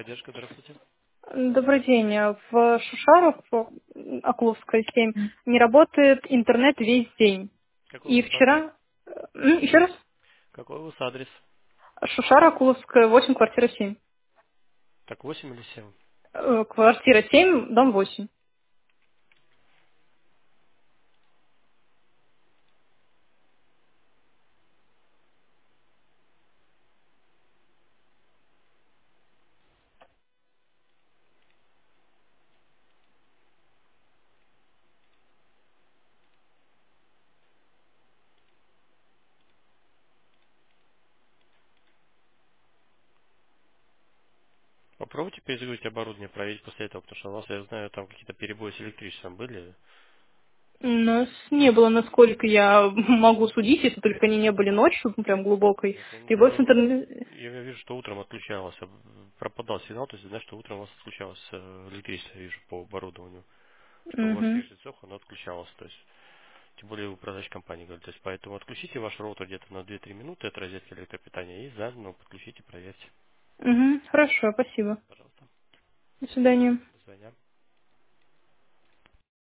Техподдержка, здравствуйте. Добрый день. В Шушаров, Окловская, 7, не работает интернет весь день. Какой у И вас адрес? вчера... Еще раз? Какой у вас адрес? Шушара, Окловская, 8, квартира 7. Так, 8 или 7? Квартира 7, дом 8. Попробуйте перезагрузить оборудование, проверить после этого, потому что у вас, я знаю, там какие-то перебои с электричеством были. У нас не было, насколько я могу судить, если только они не были ночью, прям глубокой. Нет, Любовь с интернет... я вижу, что утром отключалось, пропадал сигнал, то есть, знаешь, что утром у вас отключалось электричество, я вижу, по оборудованию. Что у ваших Мгм. жильцов оно отключалось, то есть, тем более вы продаж компании говорите, то есть, поэтому отключите ваш роутер где-то на 2-3 минуты от розетки электропитания и заодно подключите, проверьте. Мгм. Хорошо, спасибо. Пожалуйста. До свидания. До свидания.